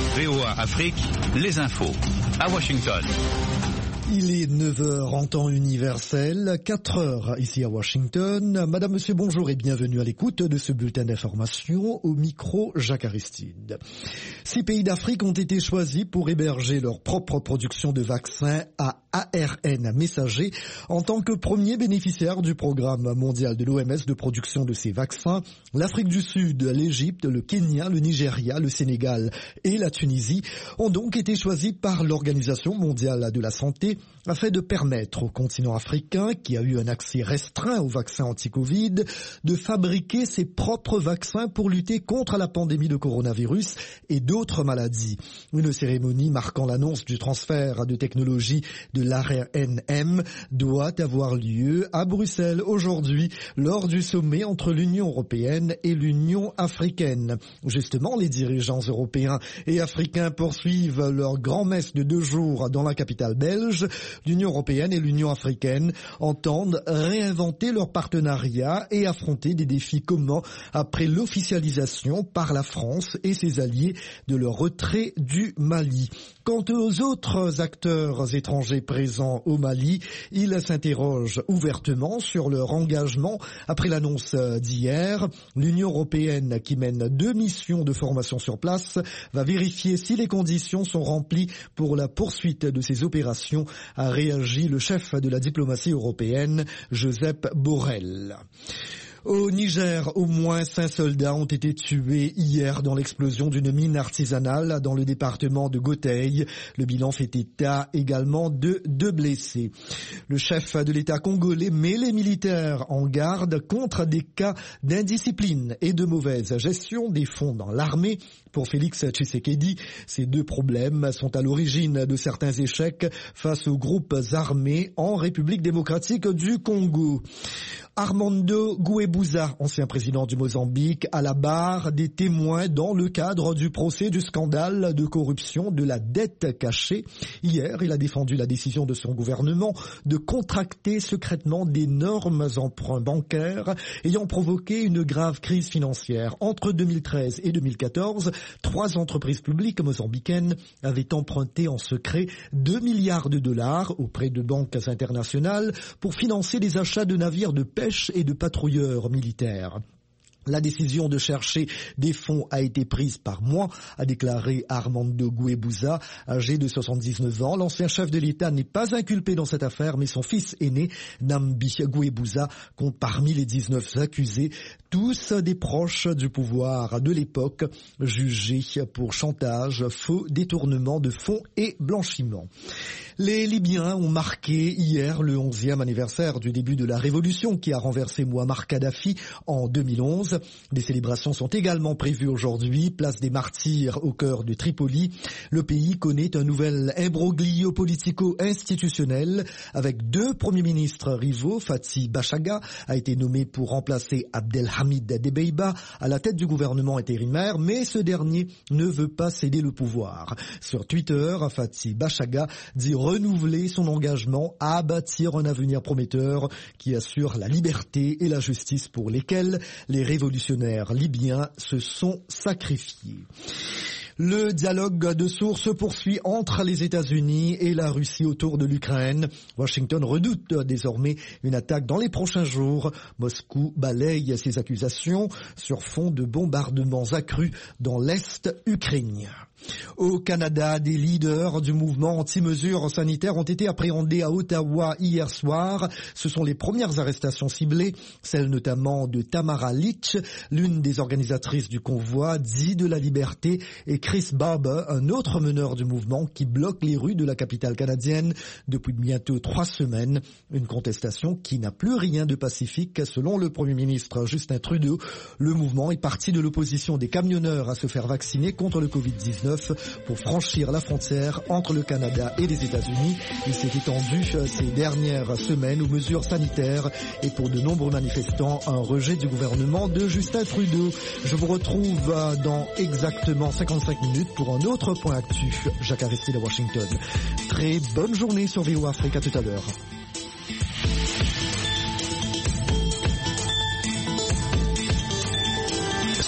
VOA Afrique, les infos. À Washington. Il est 9h en temps universel, 4h ici à Washington. Madame, Monsieur, bonjour et bienvenue à l'écoute de ce bulletin d'information. Au micro, Jacques Aristide. 6 pays d'Afrique ont été choisis pour héberger leur propre production de vaccins à ARN messager en tant que premier bénéficiaire du programme mondial de l'OMS de production de ces vaccins. L'Afrique du Sud, l'Égypte, le Kenya, le Nigeria, le Sénégal et la Tunisie ont donc été choisis par l'Organisation mondiale de la santé afin de permettre au continent africain, qui a eu un accès restreint aux vaccins anti-Covid, de fabriquer ses propres vaccins pour lutter contre la pandémie de coronavirus et d'autres maladies. Une cérémonie marquant l'annonce du transfert de technologie de l'ARNM doit avoir lieu à Bruxelles aujourd'hui lors du sommet entre l'Union européenne et l'Union africaine. Justement, les dirigeants européens et africains poursuivent leur grand-messe de 2 jours dans la capitale belge. L'Union européenne et l'Union africaine entendent réinventer leur partenariat et affronter des défis communs après l'officialisation par la France et ses alliés de leur retrait du Mali. Quant aux autres acteurs étrangers présents au Mali, ils s'interrogent ouvertement sur leur engagement après l'annonce d'hier. L'Union européenne, qui mène 2 missions de formation sur place, va vérifier si les conditions sont remplies pour la poursuite de ces opérations, a réagi le chef de la diplomatie européenne, Josep Borrell. Au Niger, au moins 5 soldats ont été tués hier dans l'explosion d'une mine artisanale dans le département de Gotei. Le bilan fait état également de 2 blessés. Le chef de l'État congolais met les militaires en garde contre des cas d'indiscipline et de mauvaise gestion des fonds dans l'armée. Pour Félix Tshisekedi, ces 2 problèmes sont à l'origine de certains échecs face aux groupes armés en République démocratique du Congo. Armando Guebuza, ancien président du Mozambique, à la barre des témoins dans le cadre du procès du scandale de corruption de la dette cachée. Hier, il a défendu la décision de son gouvernement de contracter secrètement d'énormes emprunts bancaires ayant provoqué une grave crise financière. Entre 2013 et 2014, 3 entreprises publiques mozambicaines avaient emprunté en secret 2 milliards de dollars auprès de banques internationales pour financer les achats de navires de pêche et de patrouilleurs militaires. La décision de chercher des fonds a été prise par moi, a déclaré Armando Guebuza, âgé de 79 ans. L'ancien chef de l'État n'est pas inculpé dans cette affaire, mais son fils aîné, Nambi Guebuza, compte parmi les 19 accusés, tous des proches du pouvoir de l'époque, jugés pour chantage, faux détournement de fonds et blanchiment. Les Libyens ont marqué hier le 11e anniversaire du début de la révolution qui a renversé Mouammar Kadhafi en 2011. Des célébrations sont également prévues aujourd'hui, place des Martyrs au cœur de Tripoli. Le pays connaît un nouvel imbroglio politico-institutionnel avec 2 premiers ministres rivaux. Fathi Bachaga a été nommé pour remplacer Abdelhamid Debeiba à la tête du gouvernement intérimaire, mais ce dernier ne veut pas céder le pouvoir. Sur Twitter, Fathi Bachaga dit renouveler son engagement à bâtir un avenir prometteur qui assure la liberté et la justice pour lesquelles les révolutionnaires libyens se sont sacrifiés. Le dialogue de sourds se poursuit entre les États-Unis et la Russie autour de l'Ukraine. Washington redoute désormais une attaque dans les prochains jours. Moscou balaye ses accusations sur fond de bombardements accrus dans l'Est ukrainien. Au Canada, des leaders du mouvement anti-mesures sanitaires ont été appréhendés à Ottawa hier soir. Ce sont les premières arrestations ciblées, celle notamment de Tamara Lich, l'une des organisatrices du convoi dit de la liberté, et Chris Barber, un autre meneur du mouvement qui bloque les rues de la capitale canadienne depuis bientôt 3 semaines. Une contestation qui n'a plus rien de pacifique. Selon le Premier ministre Justin Trudeau, le mouvement est parti de l'opposition des camionneurs à se faire vacciner contre le Covid-19 pour franchir la frontière entre le Canada et les États-Unis. Il s'est étendu ces dernières semaines aux mesures sanitaires et pour de nombreux manifestants, un rejet du gouvernement de Justin Trudeau. Je vous retrouve dans exactement 55 minutes pour un autre point actu. Jacques Aristide à Washington. Très bonne journée sur VOA Afrique, à tout à l'heure.